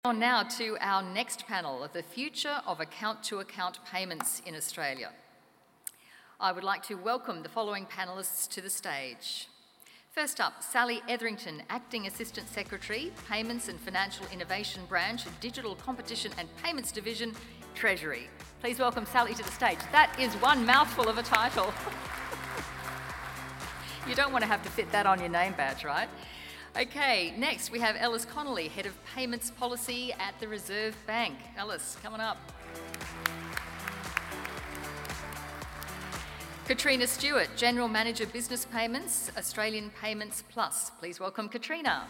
On now to our next panel of the future of account-to-account payments in Australia. I would like to welcome the following panellists to the stage. First up, Sally Etherington, Acting Assistant Secretary, Payments and Financial Innovation Branch, Digital Competition and Payments Division, Treasury. Please welcome Sally to the stage. That is one mouthful of a title. You don't want to have to fit that on your name badge, right? Okay, next we have Ellis Connolly, Head of Payments Policy at the Reserve Bank. Ellis, come on up. Katrina Stewart, General Manager Business Payments, Australian Payments Plus. Please welcome Katrina.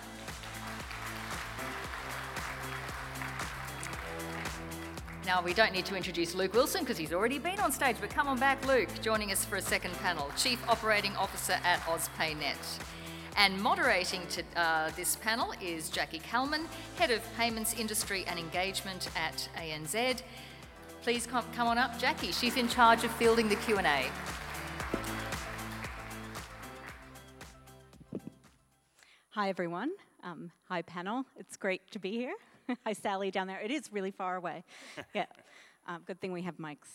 Now, we don't need to introduce Luke Wilson because he's already been on stage, but come on back, Luke, joining us for a second panel, Chief Operating Officer at AusPayNet. And moderating this panel is Jackie Kalman, Head of Payments Industry and Engagement at ANZ. Please come on up, Jackie. She's in charge of fielding the Q&A. Hi, everyone. Hi, panel. It's great to be here. Hi, Sally, down there. It is really far away. Yeah. Good thing we have mics.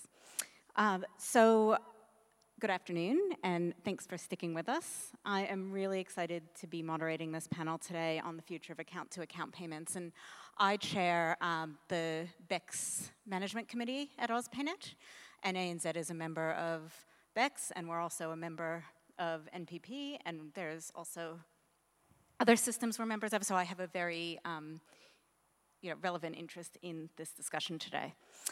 Good afternoon, and thanks for sticking with us. I am really excited to be moderating this panel today on the future of account-to-account payments, and I chair the BECS Management Committee at AusPayNet, and ANZ is a member of BECS, and we're also a member of NPP, and there's also other systems we're members of, so I have a very relevant interest in this discussion today.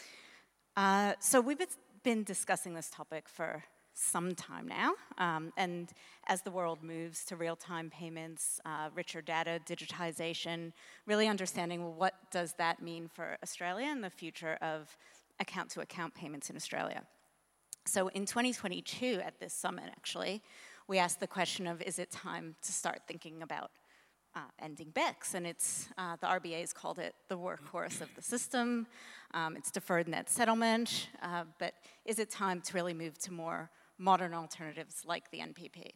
So we've been discussing this topic for some time now, and as the world moves to real-time payments, richer data, digitization, really understanding what does that mean for Australia and the future of account-to-account payments in Australia. So in 2022 at this summit, actually, we asked the question of, is it time to start thinking about ending BECS? And it's, the RBA's called it the workhorse of the system. It's deferred net settlement, but is it time to really move to more modern alternatives like the NPP?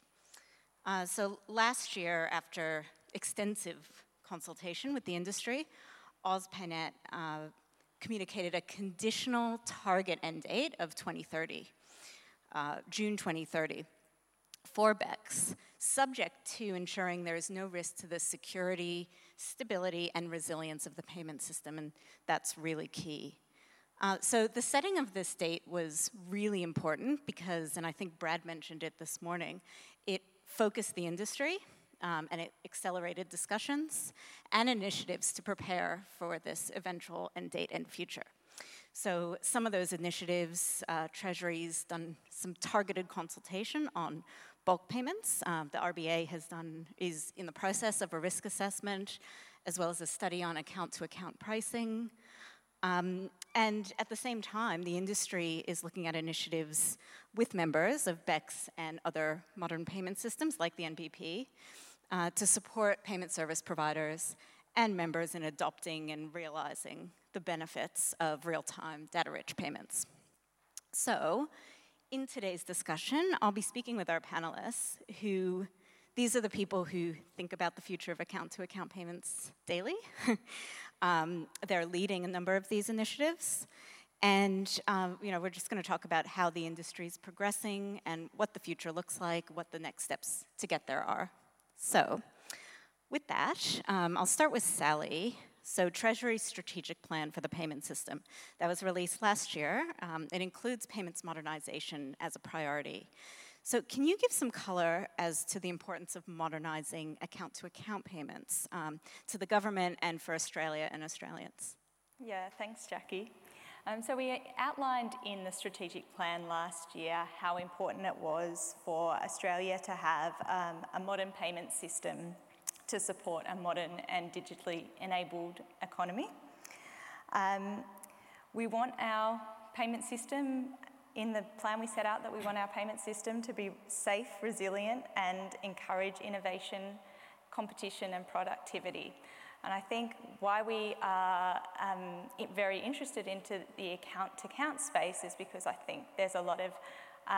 So last year, after extensive consultation with the industry, AusPayNet communicated a conditional target end date of 2030, June 2030, for BECS, subject to ensuring there is no risk to the security, stability, and resilience of the payment system, and that's really key. So the setting of this date was really important because, and I think Brad mentioned it this morning, it focused the industry and it accelerated discussions and initiatives to prepare for this eventual end date and future. So some of those initiatives, Treasury's done some targeted consultation on bulk payments. The RBA is in the process of a risk assessment, as well as a study on account-to-account pricing. And at the same time, the industry is looking at initiatives with members of BECS and other modern payment systems like the NPP to support payment service providers and members in adopting and realizing the benefits of real-time data-rich payments. So, in today's discussion, I'll be speaking with our panelists these are the people who think about the future of account-to-account payments daily. They're leading a number of these initiatives. And we're just going to talk about how the industry is progressing and what the future looks like, what the next steps to get there are. So with that, I'll start with Sally. So Treasury's strategic plan for the payment system that was released last year, it includes payments modernization as a priority. So can you give some color as to the importance of modernizing account-to-account payments to the government and for Australia and Australians? Yeah, thanks, Jackie. So we outlined in the strategic plan last year how important it was for Australia to have a modern payment system to support a modern and digitally enabled economy. We want our payment system, in the plan we set out that we want our payment system to be safe, resilient, and encourage innovation, competition, and productivity. And I think why we are very interested into the account-to-account space is because I think there's a lot of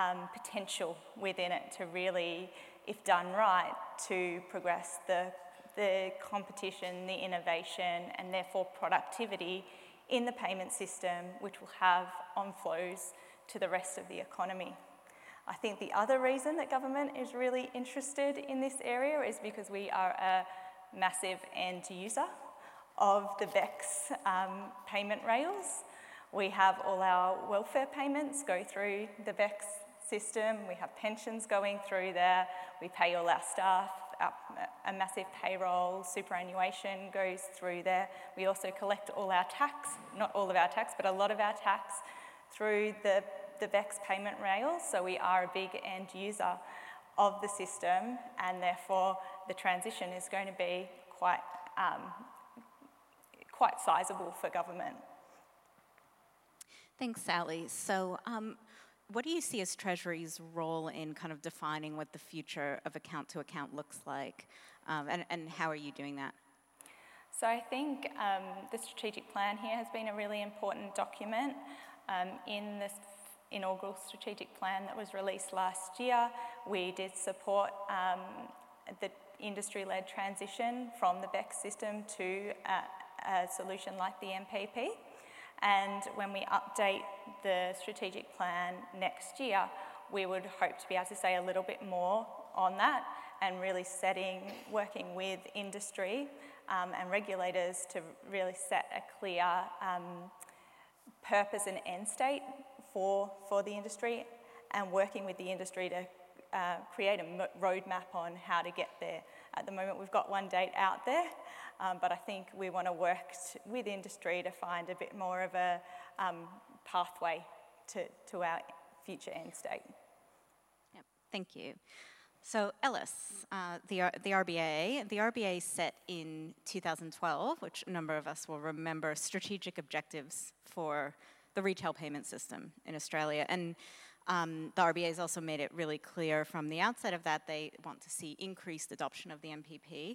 potential within it to really, if done right, to progress the the competition, the innovation, and therefore productivity in the payment system, which will have on flows to the rest of the economy. I think the other reason that government is really interested in this area is because we are a massive end user of the BECS payment rails. We have all our welfare payments go through the BECS system. We have pensions going through there. We pay all our staff. A massive payroll, superannuation goes through there. We also collect all our tax, not all of our tax, but a lot of our tax through the BECS payment rails. So we are a big end user of the system, and therefore the transition is going to be quite sizable for government. Thanks, Sally. So what do you see as Treasury's role in kind of defining what the future of account-to-account looks like, and how are you doing that? So I think the strategic plan here has been a really important document. In this inaugural strategic plan that was released last year, we did support the industry-led transition from the BECS system to a solution like the NPP. And when we update the strategic plan next year, we would hope to be able to say a little bit more on that and really working with industry and regulators to really set a clear purpose and end state for the industry, and working with the industry to create a roadmap on how to get there. At the moment, we've got one date out there, but I think we want to work with industry to find a bit more of a pathway to our future end state. Yep, thank you. So Ellis, the RBA set in 2012, which a number of us will remember, strategic objectives for the retail payment system in Australia. And the RBA has also made it really clear from the outset of that they want to see increased adoption of the NPP.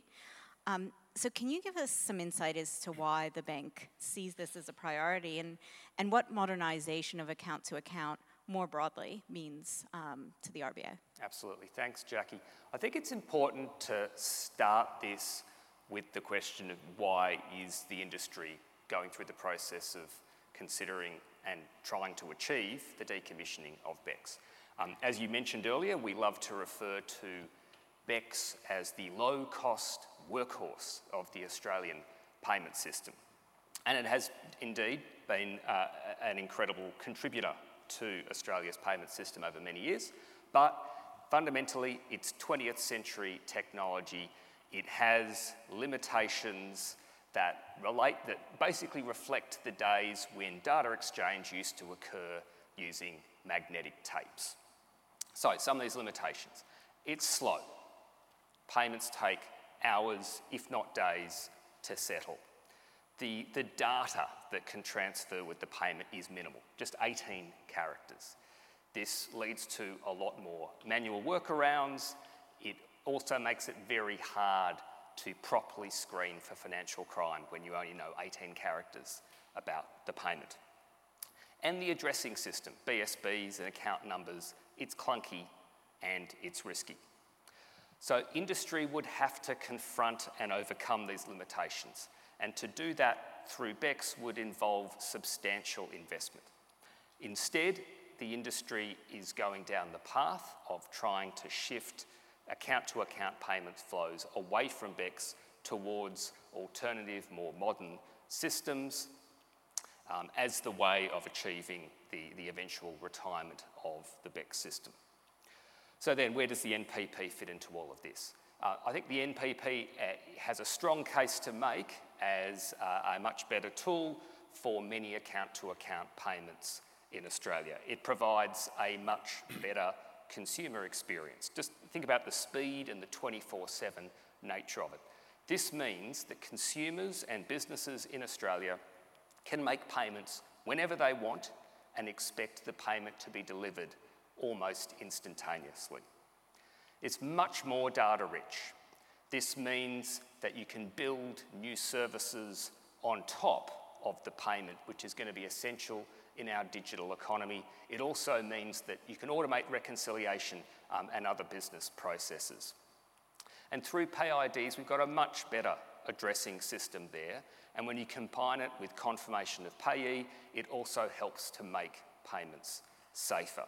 So can you give us some insight as to why the bank sees this as a priority, and what modernisation of account-to-account more broadly means to the RBA? Absolutely. Thanks, Jackie. I think it's important to start this with the question of why is the industry going through the process of considering and trying to achieve the decommissioning of BECS. As you mentioned earlier, we love to refer to BECS as the low-cost workhorse of the Australian payment system. And it has indeed been an incredible contributor to Australia's payment system over many years, but fundamentally it's 20th century technology. It has limitations that basically reflect the days when data exchange used to occur using magnetic tapes. So some of these limitations. It's slow. Payments take hours, if not days, to settle. The data that can transfer with the payment is minimal, just 18 characters. This leads to a lot more manual workarounds. It also makes it very hard to properly screen for financial crime when you only know 18 characters about the payment. And the addressing system, BSBs and account numbers, it's clunky and it's risky. So industry would have to confront and overcome these limitations. And to do that through BECS would involve substantial investment. Instead, the industry is going down the path of trying to shift account-to-account payments flows away from BECS towards alternative, more modern systems as the way of achieving the eventual retirement of the BECS system. So then, where does the NPP fit into all of this? I think the NPP has a strong case to make as a much better tool for many account-to-account payments in Australia. It provides a much better consumer experience. Just think about the speed and the 24/7 nature of it. This means that consumers and businesses in Australia can make payments whenever they want and expect the payment to be delivered almost instantaneously. It's much more data rich. This means that you can build new services on top of the payment, which is going to be essential in our digital economy. It also means that you can automate reconciliation and other business processes. And through PayIDs, we've got a much better addressing system there. And when you combine it with confirmation of payee, it also helps to make payments safer.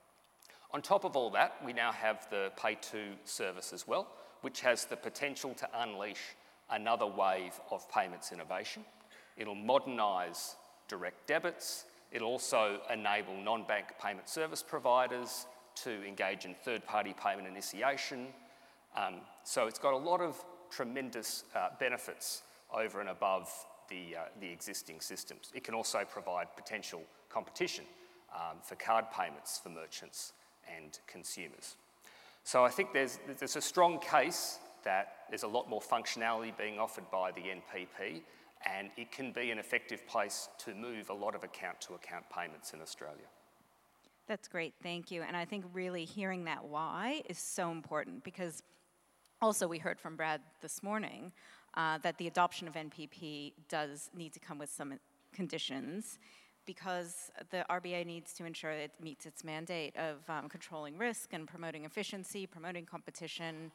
On top of all that, we now have the Pay2 service as well, which has the potential to unleash another wave of payments innovation. It'll modernise direct debits. It'll also enable non-bank payment service providers to engage in third-party payment initiation. So it's got a lot of tremendous benefits over and above the existing systems. It can also provide potential competition for card payments for merchants and consumers. So I think there's a strong case that there's a lot more functionality being offered by the NPP, and it can be an effective place to move a lot of account-to-account payments in Australia. That's great, thank you. And I think really hearing that why is so important, because also we heard from Brad this morning that the adoption of NPP does need to come with some conditions, because the RBA needs to ensure it meets its mandate of controlling risk and promoting efficiency, promoting competition,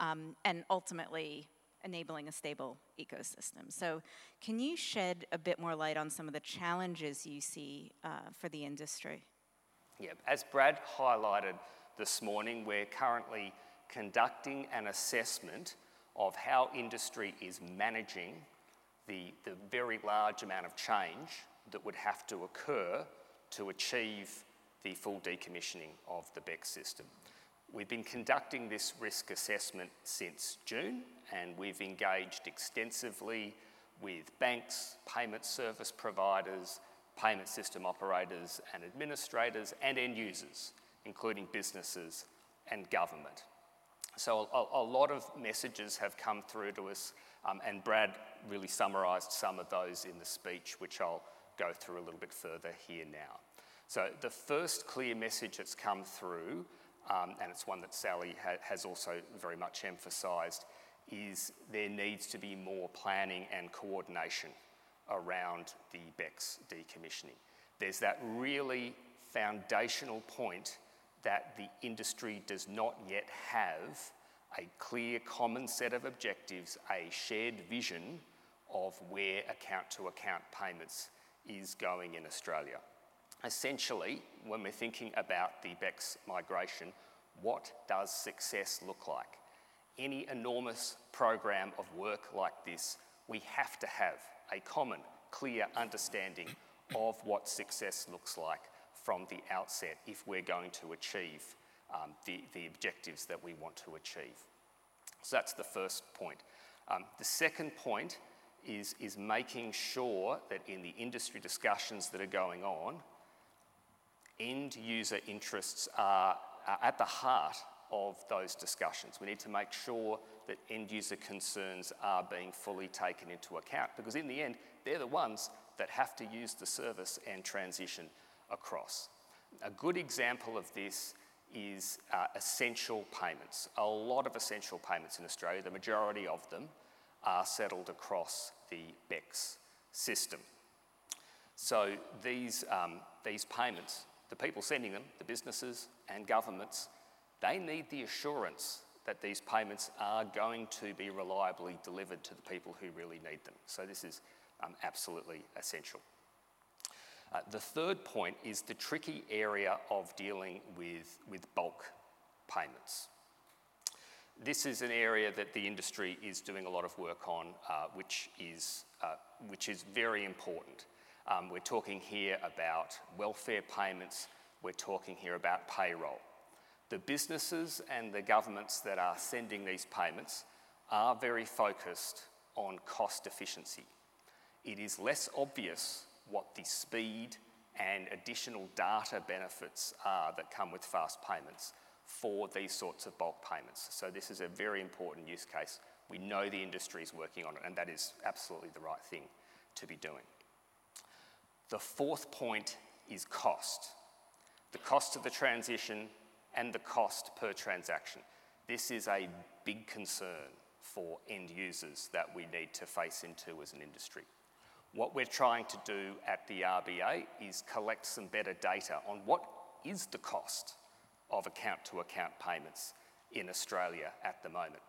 and ultimately enabling a stable ecosystem. So can you shed a bit more light on some of the challenges you see for the industry? Yeah, as Brad highlighted this morning, we're currently conducting an assessment of how industry is managing the very large amount of change that would have to occur to achieve the full decommissioning of the BECS system. We've been conducting this risk assessment since June, and we've engaged extensively with banks, payment service providers, payment system operators and administrators, and end users, including businesses and government. So a lot of messages have come through to us, and Brad really summarised some of those in the speech, which I'll go through a little bit further here now. So the first clear message that's come through, and it's one that Sally has also very much emphasised, is there needs to be more planning and coordination around the BECS decommissioning. There's that really foundational point that the industry does not yet have a clear common set of objectives, a shared vision of where account-to-account payments is going in Australia. Essentially, when we're thinking about the BECS migration, what does success look like? Any enormous program of work like this, we have to have a common, clear understanding of what success looks like from the outset if we're going to achieve the objectives that we want to achieve. So that's the first point. The second point is making sure that in the industry discussions that are going on, end user interests are at the heart of those discussions. We need to make sure that end user concerns are being fully taken into account, because in the end, they're the ones that have to use the service and transition across. A good example of this is essential payments. A lot of essential payments in Australia, the majority of them, are settled across the BECS system. So these payments, the people sending them, the businesses and governments, they need the assurance that these payments are going to be reliably delivered to the people who really need them. So this is absolutely essential. The third point is the tricky area of dealing with bulk payments. This is an area that the industry is doing a lot of work on, which is very important. We're talking here about welfare payments. We're talking here about payroll. The businesses and the governments that are sending these payments are very focused on cost efficiency. It is less obvious what the speed and additional data benefits are that come with fast payments for these sorts of bulk payments. So this is a very important use case. We know the industry is working on it, and that is absolutely the right thing to be doing. The fourth point is cost. The cost of the transition and the cost per transaction. This is a big concern for end users that we need to face into as an industry. What we're trying to do at the RBA is collect some better data on what is the cost of account-to-account payments in Australia at the moment,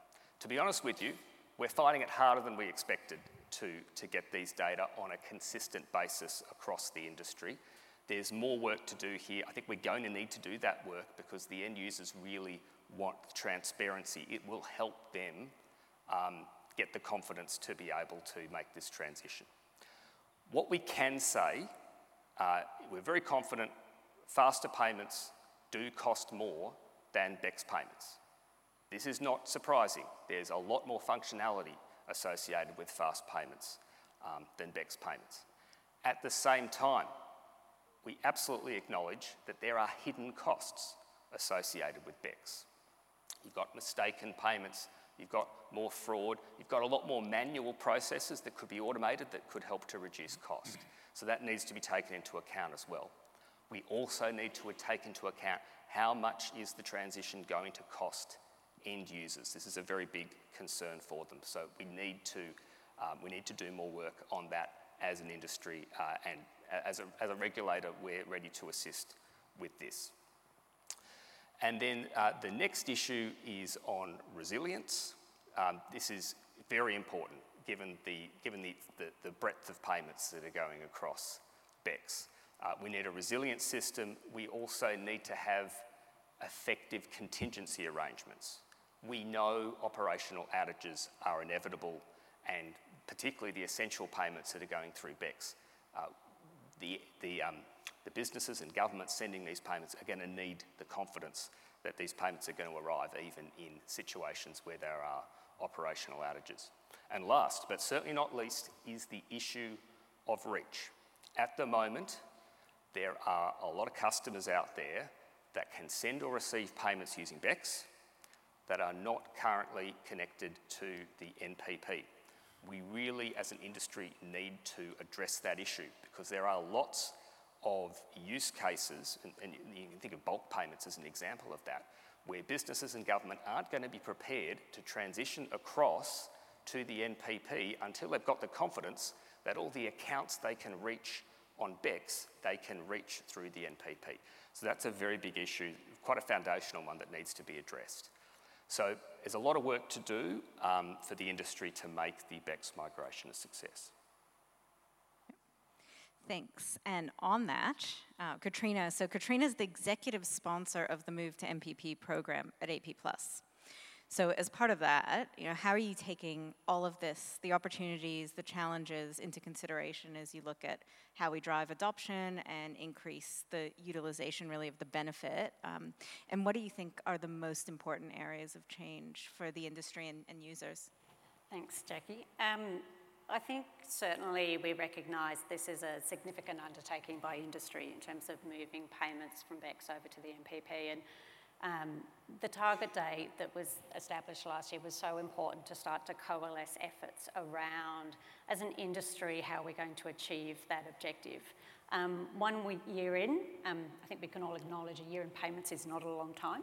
To be honest with you, we're finding it harder than we expected to get these data on a consistent basis across the industry. There's more work to do here. I think we're going to need to do that work because the end users really want transparency. It will help them get the confidence to be able to make this transition. What we can say, we're very confident faster payments do cost more than BECS payments. This is not surprising. There's a lot more functionality associated with fast payments than BECS payments. At the same time, we absolutely acknowledge that there are hidden costs associated with BECS. You've got mistaken payments, you've got more fraud, you've got a lot more manual processes that could be automated that could help to reduce cost. So that needs to be taken into account as well. We also need to take into account how much is the transition going to cost end users. This is a very big concern for them. So we need to do more work on that as an industry, and as a regulator, we're ready to assist with this. And then the next issue is on resilience. This is very important given the breadth of payments that are going across BECS. We need a resilient system. We also need to have effective contingency arrangements. We know operational outages are inevitable, and particularly the essential payments that are going through BECS. The businesses and governments sending these payments are going to need the confidence that these payments are going to arrive even in situations where there are operational outages. And last, but certainly not least, is the issue of reach. At the moment, there are a lot of customers out there that can send or receive payments using BECS that are not currently connected to the NPP. We really, as an industry, need to address that issue because there are lots of use cases, and you can think of bulk payments as an example of that, where businesses and government aren't going to be prepared to transition across to the NPP until they've got the confidence that all the accounts they can reach on BECS, they can reach through the NPP. So that's a very big issue, quite a foundational one that needs to be addressed. So there's a lot of work to do for the industry to make the BECS migration a success. Thanks. And on that, Katrina. So Katrina is the executive sponsor of the Move to NPP program at AP+. So as part of that, how are you taking all of this, the opportunities, the challenges into consideration as you look at how we drive adoption and increase the utilization really of the benefit? And what do you think are the most important areas of change for the industry and users? Thanks, Jackie. I think certainly we recognise this is a significant undertaking by industry in terms of moving payments from BECS over to the NPP. And the target date that was established last year was so important to start to coalesce efforts around, as an industry, how we're going to achieve that objective. 1 year in, I think we can all acknowledge a year in payments is not a long time.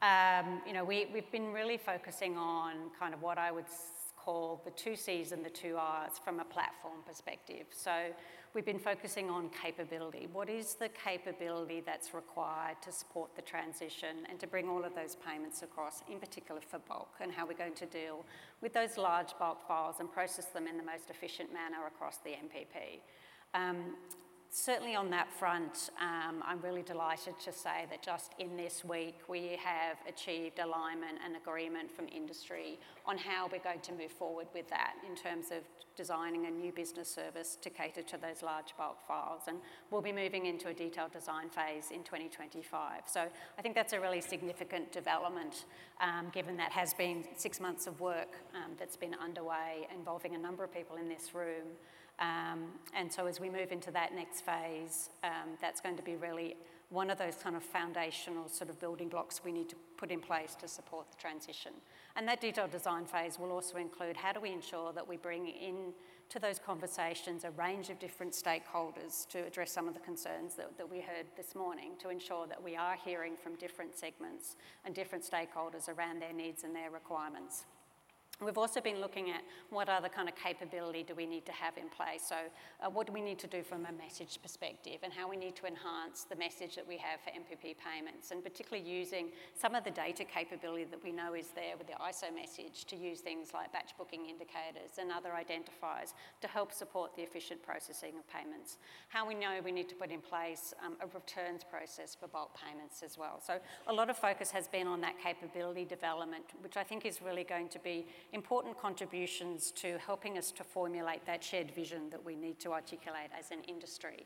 We've been really focusing on kind of what I would call the 2 C's and the 2 R's from a platform perspective. So we've been focusing on capability. What is the capability that's required to support the transition and to bring all of those payments across, in particular for bulk, and how we're going to deal with those large bulk files and process them in the most efficient manner across the NPP. Certainly on that front, I'm really delighted to say that just in this week we have achieved alignment and agreement from industry on how we're going to move forward with that in terms of designing a new business service to cater to those large bulk files. And we'll be moving into a detailed design phase in 2025. So I think that's a really significant development, given that has been 6 months of work that's been underway involving a number of people in this room. And so as we move into that next phase, that's going to be really one of those kind of foundational sort of building blocks we need to put in place to support the transition. And that detailed design phase will also include how do we ensure that we bring in to those conversations a range of different stakeholders to address some of the concerns that we heard this morning, to ensure that we are hearing from different segments and different stakeholders around their needs and their requirements. We've also been looking at what other kind of capability do we need to have in place. So what do we need to do from a message perspective, and how we need to enhance the message that we have for MPP payments, and particularly using some of the data capability that we know is there with the ISO message to use things like batch booking indicators and other identifiers to help support the efficient processing of payments. How we know we need to put in place a returns process for bulk payments as well. So a lot of focus has been on that capability development, which I think is really going to be important contributions to helping us to formulate that shared vision that we need to articulate as an industry.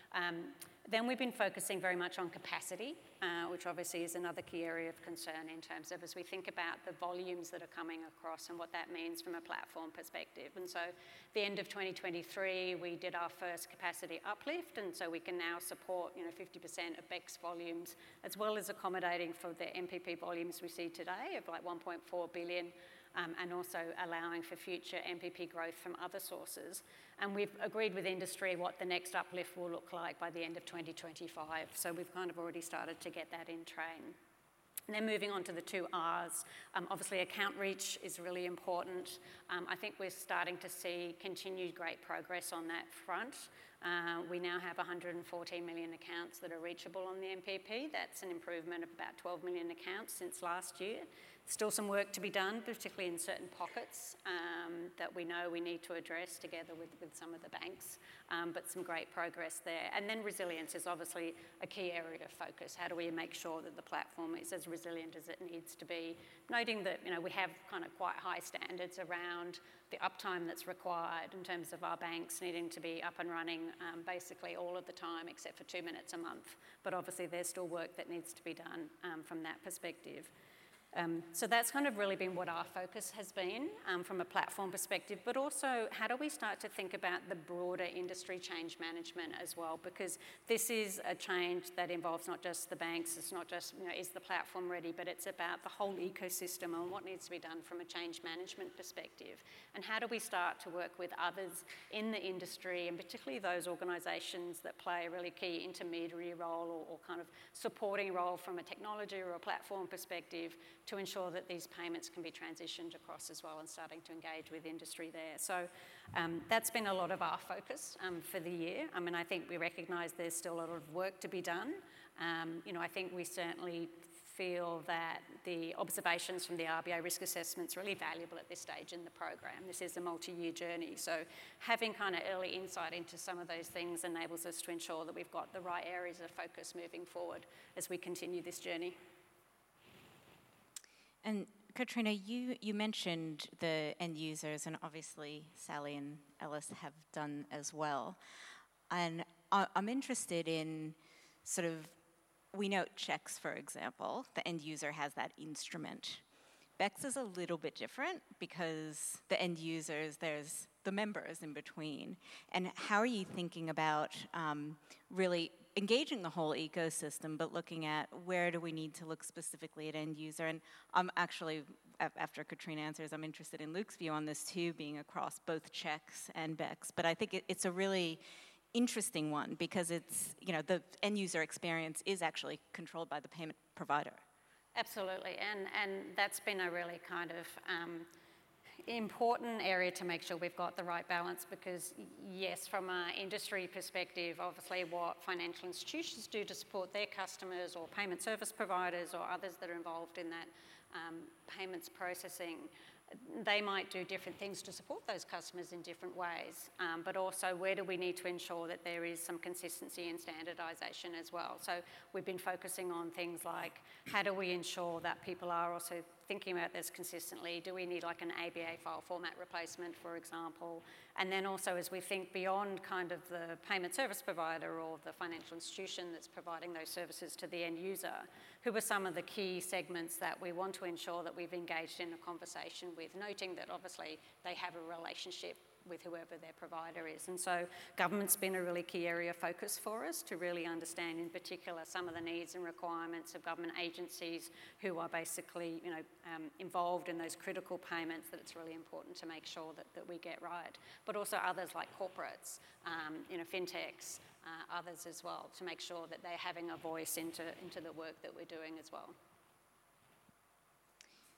Then we've been focusing very much on capacity, which obviously is another key area of concern in terms of as we think about the volumes that are coming across and what that means from a platform perspective. And so the end of 2023, we did our first capacity uplift, and so we can now support 50% of BECS volumes, as well as accommodating for the MPP volumes we see today of like 1.4 billion, and also allowing for future MPP growth from other sources. And we've agreed with industry what the next uplift will look like by the end of 2025. So we've kind of already started to get that in train. And then moving on to the 2 Rs, obviously account reach is really important. I think we're starting to see continued great progress on that front. We now have 114 million accounts that are reachable on the MPP. That's an improvement of about 12 million accounts since last year. Still some work to be done, particularly in certain pockets that we know we need to address together with some of the banks, but some great progress there. And then resilience is obviously a key area of focus. How do we make sure that the platform is as resilient as it needs to be? Noting that we have kind of quite high standards around the uptime that's required in terms of our banks needing to be up and running basically all of the time except for 2 minutes a month. But obviously there's still work that needs to be done from that perspective. So that's kind of really been what our focus has been from a platform perspective, but also how do we start to think about the broader industry change management as well, because this is a change that involves not just the banks, it's not just, is the platform ready, but it's about the whole ecosystem and what needs to be done from a change management perspective. And how do we start to work with others in the industry, and particularly those organisations that play a really key intermediary role or kind of supporting role from a technology or a platform perspective, to ensure that these payments can be transitioned across as well, and starting to engage with industry there. So that's been a lot of our focus for the year. I mean, I think we recognise there's still a lot of work to be done. I think we certainly feel that the observations from the RBA risk assessment is really valuable at this stage in the program. This is a multi-year journey, so having kind of early insight into some of those things enables us to ensure that we've got the right areas of focus moving forward as we continue this journey. And Katrina, you mentioned the end users, and obviously Sally and Ellis have done as well. And I'm interested in sort of, we note checks, for example, the end user has that instrument. BECS is a little bit different because the end users, there's the members in between. And how are you thinking about really engaging the whole ecosystem, but looking at where do we need to look specifically at end user? And I'm actually, after Katrina answers, I'm interested in Luke's view on this too, being across both checks and BECS. But I think it's a really interesting one because it's, the end user experience is actually controlled by the payment provider. Absolutely, and that's been a really kind of important area to make sure we've got the right balance, because yes, from an industry perspective, obviously what financial institutions do to support their customers or payment service providers or others that are involved in that payments processing, they might do different things to support those customers in different ways, but also where do we need to ensure that there is some consistency and standardisation as well. So we've been focusing on things like how do we ensure that people are also thinking about this consistently. Do we need like an ABA file format replacement, for example? And then also as we think beyond kind of the payment service provider or the financial institution that's providing those services to the end user, who are some of the key segments that we want to ensure that we've engaged in a conversation with, noting that obviously they have a relationship with whoever their provider is. And so government's been a really key area of focus for us to really understand in particular some of the needs and requirements of government agencies who are basically involved in those critical payments, that it's really important to make sure that we get right. But also others like corporates, fintechs, others as well, to make sure that they're having a voice into the work that we're doing as well.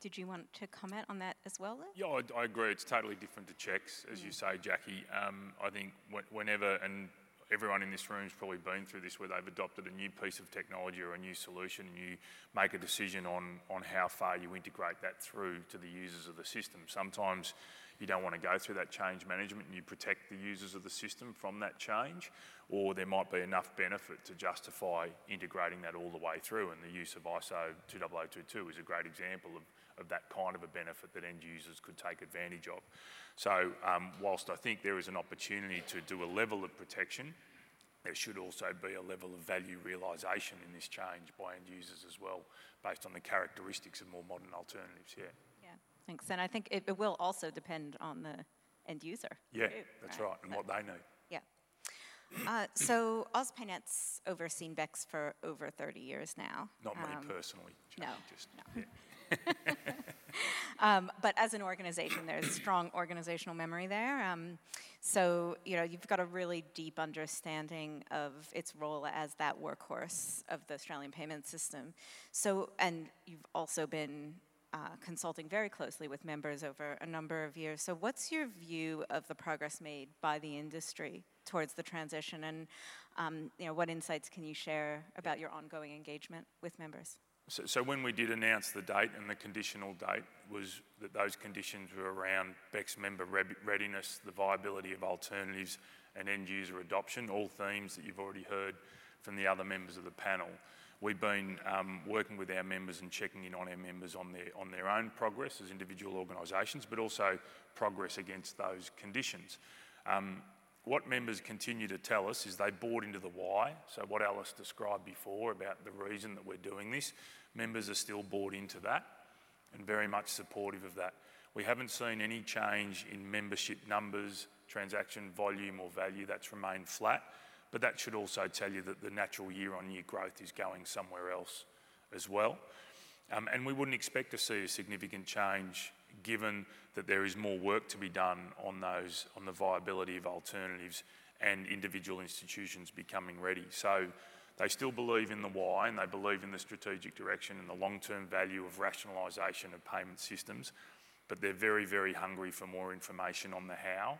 did you want to comment on that as well, Lou? Yeah, I agree. It's totally different to checks, as you say, Jackie. I think whenever, and everyone in this room's probably been through this, where they've adopted a new piece of technology or a new solution, and you make a decision on how far you integrate that through to the users of the system. Sometimes you don't want to go through that change management and you protect the users of the system from that change, or there might be enough benefit to justify integrating that all the way through, and the use of ISO 20022 is a great example of that kind of a benefit that end users could take advantage of. So whilst I think there is an opportunity to do a level of protection, there should also be a level of value realisation in this change by end users as well, based on the characteristics of more modern alternatives, yeah. Thanks. And I think it will also depend on the end user. Yeah, that's right, and what they need. Yeah. So AusPayNet's overseen BECS for over 30 years now. Not me personally. No. Just, no. Yeah. But as an organisation, there's strong organisational memory there. So, you've got a really deep understanding of its role as that workhorse of the Australian payment system. So, and you've also been consulting very closely with members over a number of years. So what's your view of the progress made by the industry towards the transition, and what insights can you share about your ongoing engagement with members? So when we did announce the date, and the conditional date was that those conditions were around BECS member readiness, the viability of alternatives, and end user adoption, all themes that you've already heard from the other members of the panel. We've been working with our members and checking in on our members on their own progress as individual organisations, but also progress against those conditions. What members continue to tell us is they bought into the why, so what Alice described before about the reason that we're doing this, members are still bought into that and very much supportive of that. We haven't seen any change in membership numbers, transaction volume or value. That's remained flat. But that should also tell you that the natural year-on-year growth is going somewhere else as well. And we wouldn't expect to see a significant change, given that there is more work to be done on the viability of alternatives and individual institutions becoming ready. So they still believe in the why, and they believe in the strategic direction and the long-term value of rationalisation of payment systems, but they're very, very hungry for more information on the how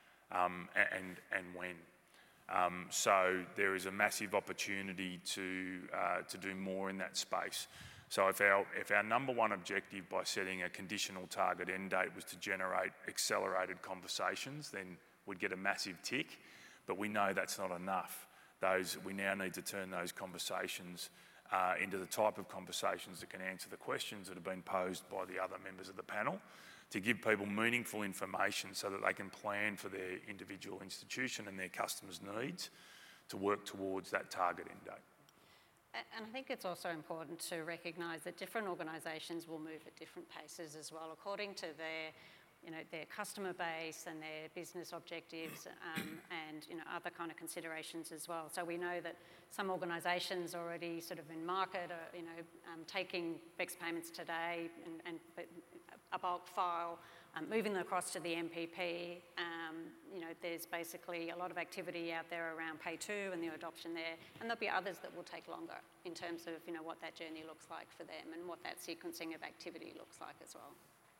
and when. So there is a massive opportunity to do more in that space. So if our number one objective by setting a conditional target end date was to generate accelerated conversations, then we'd get a massive tick. But we know that's not enough. We now need to turn those conversations into the type of conversations that can answer the questions that have been posed by the other members of the panel, to give people meaningful information so that they can plan for their individual institution and their customers' needs to work towards that target end date. And I think it's also important to recognise that different organisations will move at different paces as well, according to their customer base and their business objectives, and other kind of considerations as well. So we know that some organisations already sort of in market are taking BECS payments today and a bulk file, moving them across to the MPP. There's basically a lot of activity out there around Pay2 and the adoption there, and there'll be others that will take longer in terms of what that journey looks like for them and what that sequencing of activity looks like as well.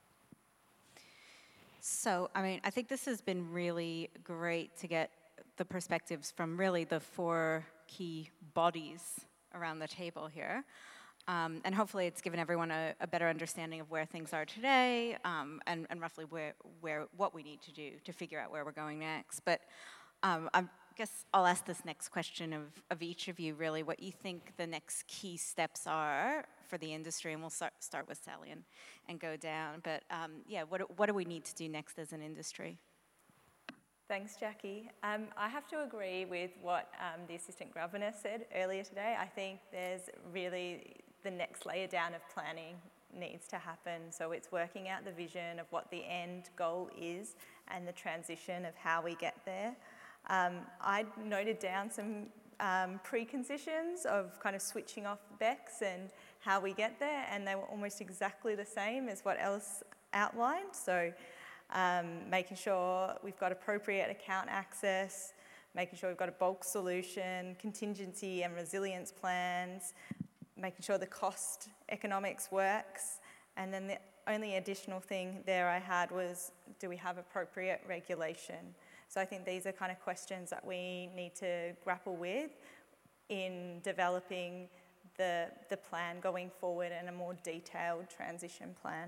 So, I think this has been really great to get the perspectives from really the four key bodies around the table here. And hopefully it's given everyone a better understanding of where things are today, and roughly what we need to do to figure out where we're going next. But I guess I'll ask this next question of each of you, really, what you think the next key steps are for the industry, and we'll start with Sally and go down. But what do we need to do next as an industry? Thanks, Jackie. I have to agree with what the Assistant Governor said earlier today. I think there's really the next layer down of planning needs to happen. So it's working out the vision of what the end goal is and the transition of how we get there. I noted down some preconditions of kind of switching off BECS and how we get there, and they were almost exactly the same as what Alice outlined. So making sure we've got appropriate account access, making sure we've got a bulk solution, contingency and resilience plans, making sure the cost economics works, and then only additional thing there I had was, do we have appropriate regulation? So I think these are kind of questions that we need to grapple with in developing the plan going forward and a more detailed transition plan.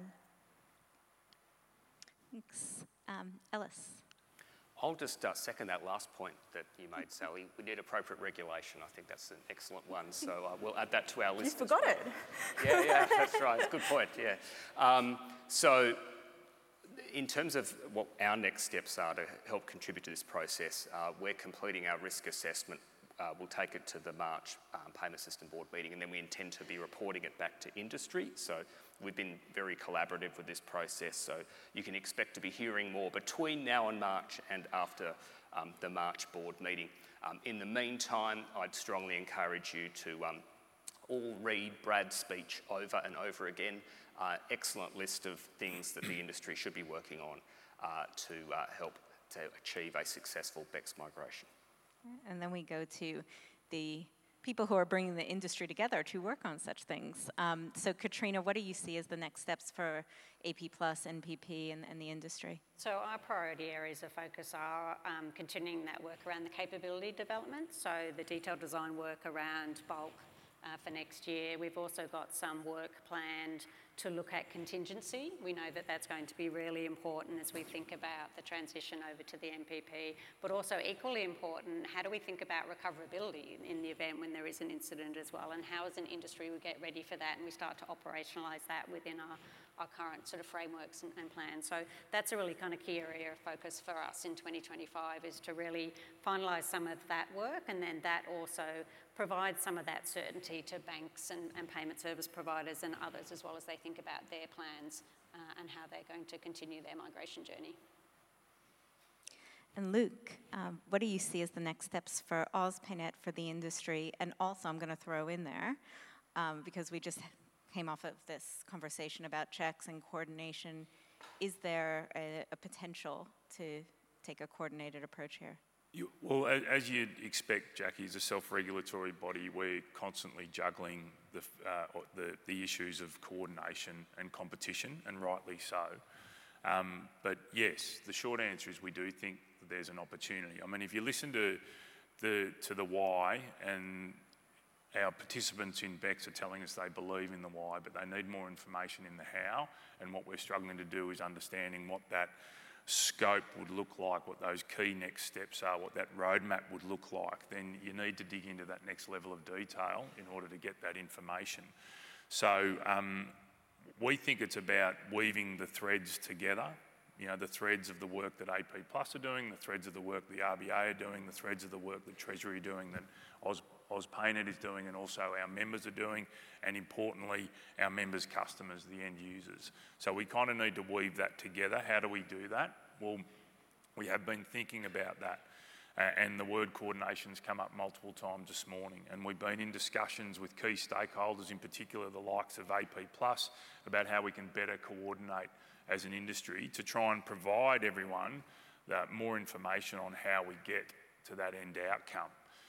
Thanks. Ellis. I'll just second that last point that you made, Sally. We need appropriate regulation. I think that's an excellent one. So we'll add that to our list. You forgot it. Yeah, that's right. It's a good point, yeah. So in terms of what our next steps are to help contribute to this process, we're completing our risk assessment. We'll take it to the March Payment System Board meeting, and then we intend to be reporting it back to industry. So we've been very collaborative with this process, so you can expect to be hearing more between now and March and after the March board meeting. In the meantime, I'd strongly encourage you to all read Brad's speech over and over again. Excellent list of things that the industry should be working on to help to achieve a successful BECS migration. And then we go to the people who are bringing the industry together to work on such things. So Katrina, what do you see as the next steps for AP Plus, NPP, and the industry? So our priority areas of focus are continuing that work around the capability development, so the detailed design work around bulk for next year. We've also got some work planned to look at contingency. We know that that's going to be really important as we think about the transition over to the NPP, but also equally important, how do we think about recoverability in the event when there is an incident as well, and how as an industry we get ready for that and we start to operationalise that within our current sort of frameworks and plans. So that's a really kind of key area of focus for us in 2025, is to really finalise some of that work, and then that also provides some of that certainty to banks and payment service providers and others, as well as they think about their plans and how they're going to continue their migration journey. And Luke, what do you see as the next steps for AusPayNet, for the industry? And also I'm going to throw in there, because we just came off of this conversation about checks and coordination, is there a potential to take a coordinated approach here? Well, as you'd expect, Jackie, as a self-regulatory body, we're constantly juggling the issues of coordination and competition, and rightly so. But yes, the short answer is we do think that there's an opportunity. I mean, if you listen to the why, and our participants in BECS are telling us they believe in the why, but they need more information in the how, and what we're struggling to do is understanding what that scope would look like, what those key next steps are, what that roadmap would look like. Then you need to dig into that next level of detail in order to get that information. So we think it's about weaving the threads together, you know, the threads of the work that AP Plus are doing, the threads of the work the RBA are doing, the threads of the work that Treasury are doing, that AusPayNet is doing, and also our members are doing, and importantly, our members' customers, the end users. So we kind of need to weave that together. How do we do that? Well, we have been thinking about that, and the word coordination's come up multiple times this morning, and we've been in discussions with key stakeholders, in particular the likes of AP Plus, about how we can better coordinate as an industry to try and provide everyone more information on how we get to that end outcome.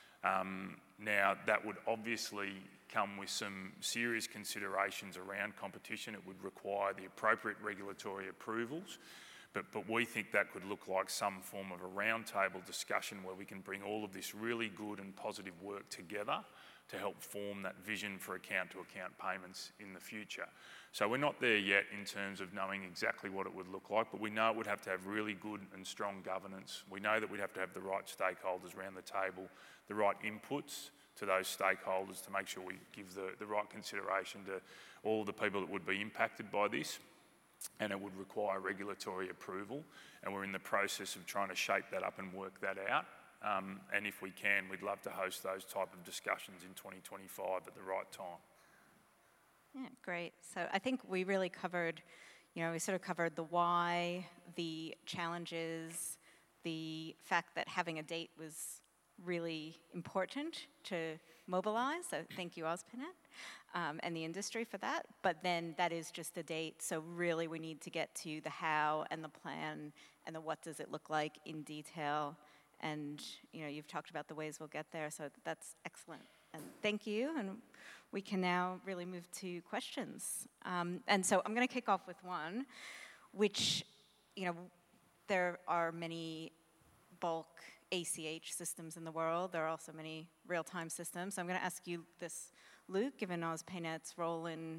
Now, that would obviously come with some serious considerations around competition. It would require the appropriate regulatory approvals, but we think that could look like some form of a roundtable discussion where we can bring all of this really good and positive work together to help form that vision for account-to-account payments in the future. So we're not there yet in terms of knowing exactly what it would look like, but we know it would have to have really good and strong governance. We know that we'd have to have the right stakeholders around the table, the right inputs to those stakeholders to make sure we give the right consideration to all the people that would be impacted by this, and it would require regulatory approval, and we're in the process of trying to shape that up and work that out. And if we can, we'd love to host those type of discussions in 2025 at the right time. Yeah, great. So I think we really covered, we sort of covered the why, the challenges, the fact that having a date was really important to mobilise. So thank you, AusPayNet, and the industry for that. But then that is just a date. So really we need to get to the how and the plan and the what does it look like in detail, and you've talked about the ways we'll get there, so that's excellent. And thank you, and we can now really move to questions. And so I'm going to kick off with one, which, there are many bulk ACH systems in the world. There are also many real-time systems. So I'm going to ask you this, Luke, given AusPayNet's role in,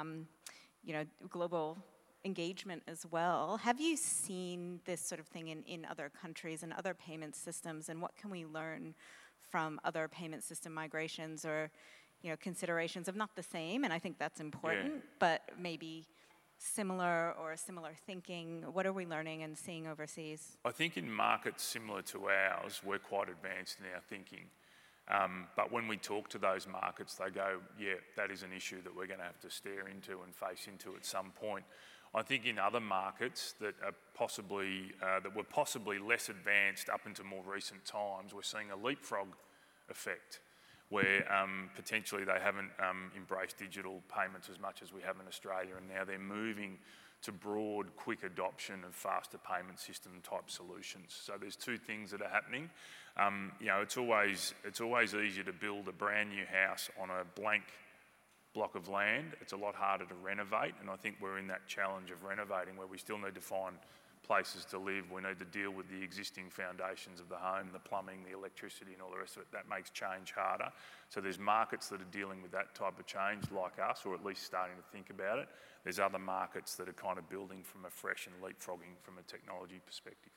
global engagement as well. Have you seen this sort of thing in other countries and other payment systems, and what can we learn from other payment system migrations or, considerations of not the same, and I think that's important, but maybe similar thinking? What are we learning and seeing overseas? I think in markets similar to ours, we're quite advanced in our thinking. But when we talk to those markets, they go, yeah, that is an issue that we're going to have to stare into and face into at some point. I think in other markets that are were possibly less advanced up into more recent times, we're seeing a leapfrog effect where potentially they haven't embraced digital payments as much as we have in Australia, and now they're moving to broad, quick adoption of faster payment system type solutions. So there's two things that are happening. It's always easier to build a brand new house on a blank block of land. It's a lot harder to renovate, and I think we're in that challenge of renovating where we still need to find places to live. We need to deal with the existing foundations of the home, the plumbing, the electricity and all the rest of it. That makes change harder. So there's markets that are dealing with that type of change like us, or at least starting to think about it. There's other markets that are kind of building from afresh and leapfrogging from a technology perspective.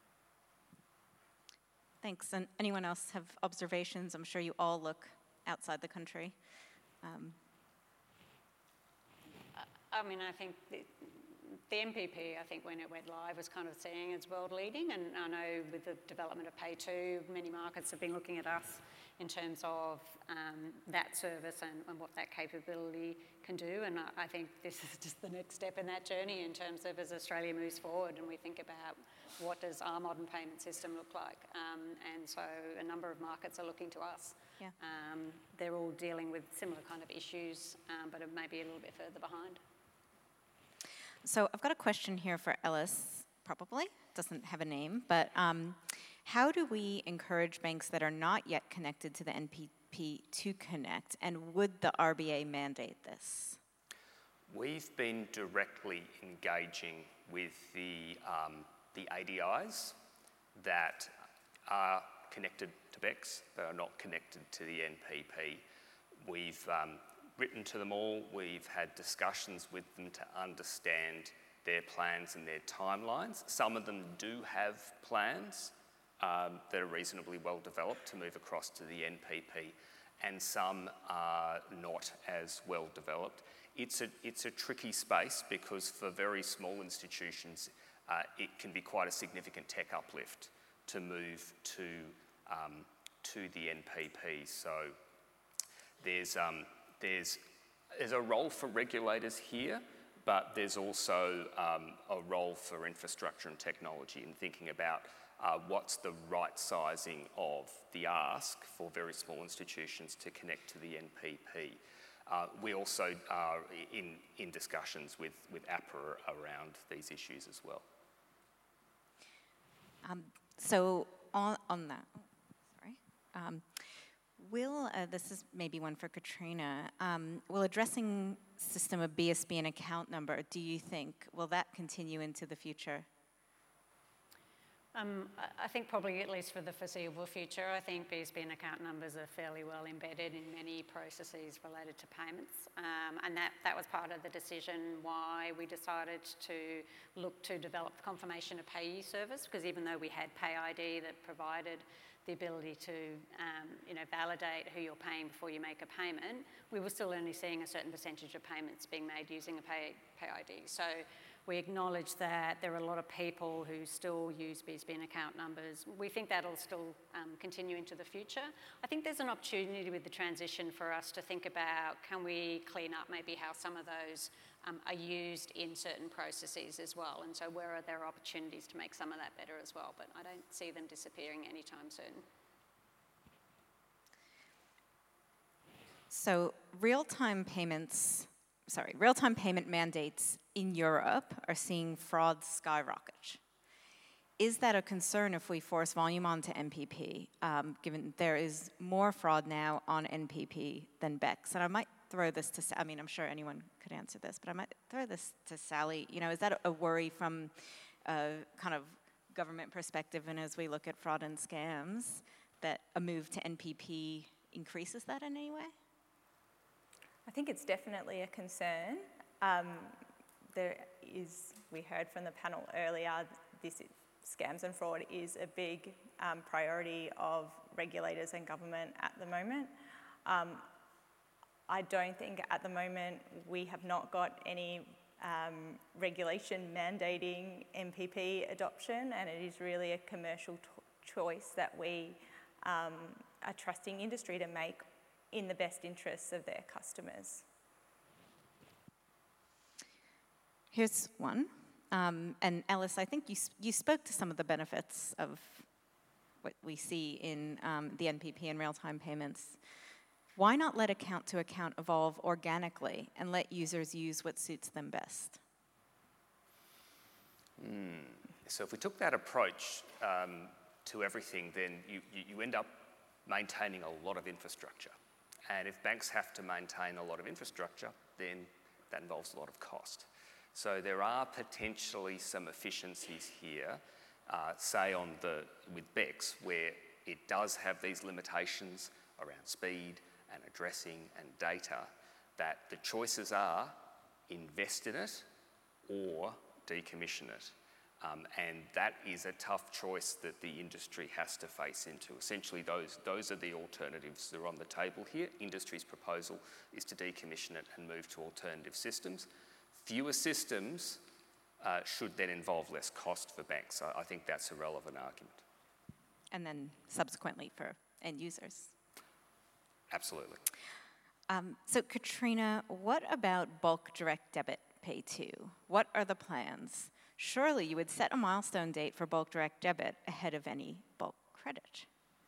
Thanks. And anyone else have observations? I'm sure you all look outside the country. I think the NPP, I think when it went live, was kind of seen as world leading, and I know with the development of Pay2, many markets have been looking at us in terms of that service and what that capability can do, and I think this is just the next step in that journey in terms of as Australia moves forward and we think about what does our modern payment system look like, and so a number of markets are looking to us. Yeah. They're all dealing with similar kind of issues, but it may be a little bit further behind. So I've got a question here for Ellis, probably, doesn't have a name, but how do we encourage banks that are not yet connected to the NPP to connect, and would the RBA mandate this? We've been directly engaging with the ADIs that are connected to BECS, but are not connected to the NPP. We've written to them all. We've had discussions with them to understand their plans and their timelines. Some of them do have plans that are reasonably well developed to move across to the NPP, and some are not as well developed. It's a tricky space because for very small institutions, it can be quite a significant tech uplift to move to the NPP. So there's a role for regulators here, but there's also a role for infrastructure and technology in thinking about what's the right sizing of the ask for very small institutions to connect to the NPP. We also are in discussions with APRA around these issues as well. So on that, this is maybe one for Katrina, will addressing system of BSB and account number, do you think, will that continue into the future? I think probably at least for the foreseeable future, I think BSB and account numbers are fairly well embedded in many processes related to payments, and that was part of the decision why we decided to look to develop the confirmation of payee service, because even though we had PayID that provided the ability to validate who you're paying before you make a payment, we were still only seeing a certain percentage of payments being made using a PayID. So we acknowledge that there are a lot of people who still use BSB and account numbers. We think that'll still continue into the future. I think there's an opportunity with the transition for us to think about, can we clean up maybe how some of those are used in certain processes as well, and so where are there opportunities to make some of that better as well, but I don't see them disappearing anytime soon. So real-time payment mandates in Europe are seeing fraud skyrocket. Is that a concern if we force volume onto NPP, given there is more fraud now on NPP than BECS? And I might throw this to, I mean, I'm sure anyone could answer this, but I might throw this to Sally. You know, is that a worry from a kind of government perspective, and as we look at fraud and scams, that a move to NPP increases that in any way? I think it's definitely a concern. We heard from the panel earlier, scams and fraud is a big priority of regulators and government at the moment. I don't think at the moment we have not got any regulation mandating NPP adoption, and it is really a commercial choice that we are trusting industry to make in the best interests of their customers. Here's one. And Ellis, I think you spoke to some of the benefits of what we see in the NPP and real-time payments. Why not let account-to-account evolve organically and let users use what suits them best? So if we took that approach to everything, then you end up maintaining a lot of infrastructure. And if banks have to maintain a lot of infrastructure, then that involves a lot of cost. So there are potentially some efficiencies here, say with BECS, where it does have these limitations around speed and addressing and data, that the choices are invest in it or decommission it. And that is a tough choice that the industry has to face into. Essentially, those are the alternatives that are on the table here. Industry's proposal is to decommission it and move to alternative systems. Fewer systems should then involve less cost for banks. I think that's a relevant argument. And then subsequently for end users. Absolutely. So Katrina, what about bulk direct debit pay too? What are the plans? Surely you would set a milestone date for bulk direct debit ahead of any bulk credit.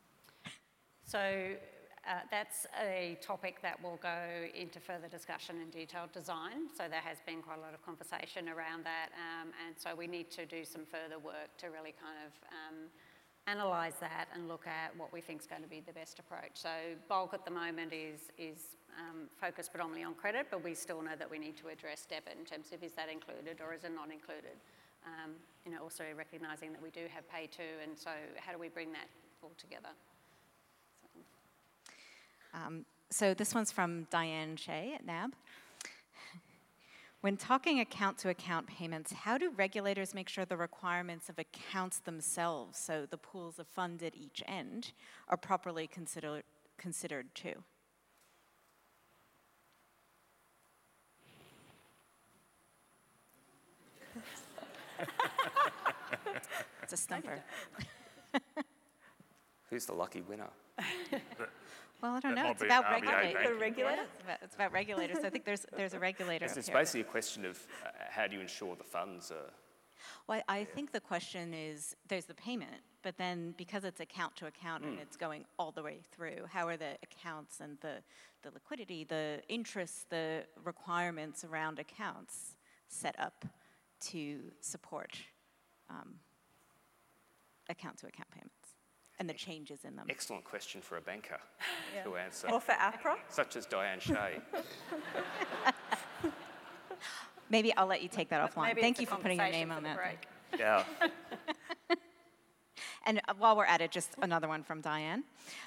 So that's a topic that will go into further discussion and detailed design. So there has been quite a lot of conversation around that. And so we need to do some further work to really kind of analyse that and look at what we think is going to be the best approach. So bulk at the moment is focused predominantly on credit, but we still know that we need to address debit in terms of is that included or is it not included. Also recognising that we do have pay too, and so how do we bring that all together? So this one's from Diane Shea at NAB. When talking account-to-account payments, how do regulators make sure the requirements of accounts themselves, so the pools of fund at each end, are properly considered too? It's a stumper. Who's the lucky winner? Well, I don't know. It's about regulators. It's about regulators. I think there's a regulator. It's basically a question of how do you ensure the funds are. Well, I think the question is there's the payment, but then because it's account to account and it's going all the way through, how are the accounts and the liquidity, the interest, the requirements around accounts set up to support account to account payments? And the changes in them. Excellent question for a banker to answer. Or for APRA. Such as Diane Shea. Maybe I'll let you take that offline. Thank you for putting your name on that. Yeah. And while we're at it, just another one from Diane.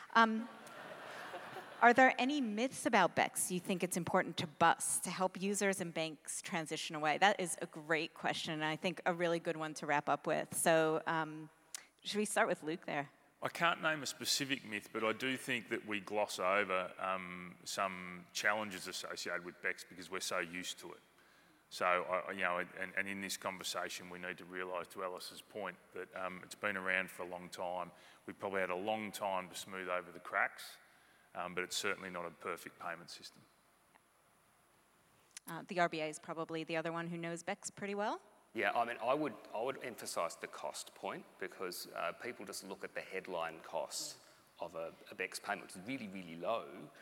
Are there any myths about BECS you think it's important to bust to help users and banks transition away? That is a great question, and I think a really good one to wrap up with. So should we start with Luke there? I can't name a specific myth, but I do think that we gloss over some challenges associated with BECS because we're so used to it. So, and in this conversation, we need to realise, to Alice's point, that it's been around for a long time. We've probably had a long time to smooth over the cracks, but it's certainly not a perfect payment system. The RBA is probably the other one who knows BECS pretty well. Yeah, I mean, I would emphasise the cost point because people just look at the headline costs of a BECS payment, which is really, really low,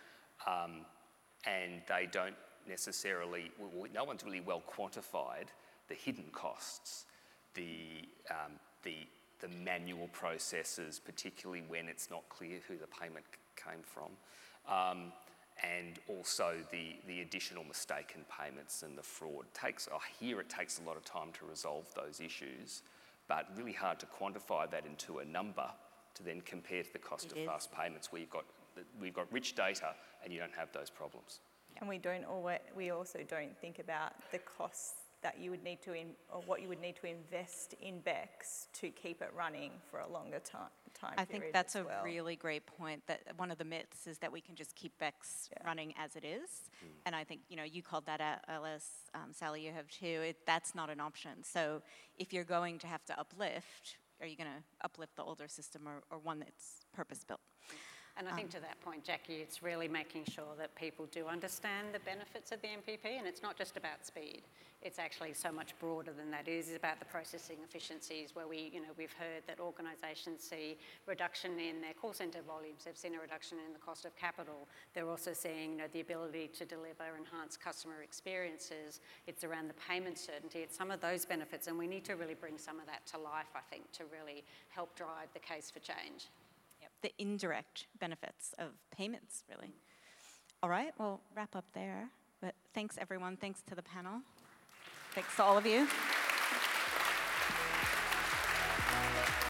and they don't necessarily, no one's really well quantified the hidden costs, the the manual processes, particularly when it's not clear who the payment came from. And also the additional mistaken payments and the fraud. I hear it takes a lot of time to resolve those issues, but really hard to quantify that into a number to then compare to the cost of fast payments, where we've got rich data and you don't have those problems. And we also don't think about the costs that you would need to, or what you would need to invest in BECS to keep it running for a longer time I period. think that's as a well. really great point, that one of the myths is that we can just keep BECS running as it is. And I think, you called that out, Alice, Sally, you have too. That's not an option. So if you're going to have to uplift, are you going to uplift the older system or one that's purpose-built? And I think to that point, Jackie, it's really making sure that people do understand the benefits of the MPP, and it's not just about speed. It's actually so much broader than that. It is about the processing efficiencies, where we've heard that organisations see reduction in their call centre volumes. They've seen a reduction in the cost of capital. They're also seeing the ability to deliver enhanced customer experiences. It's around the payment certainty. It's some of those benefits, and we need to really bring some of that to life, I think, to really help drive the case for change. The indirect benefits of payments, really. All right, we'll wrap up there. But thanks, everyone. Thanks to the panel. Thanks to all of you.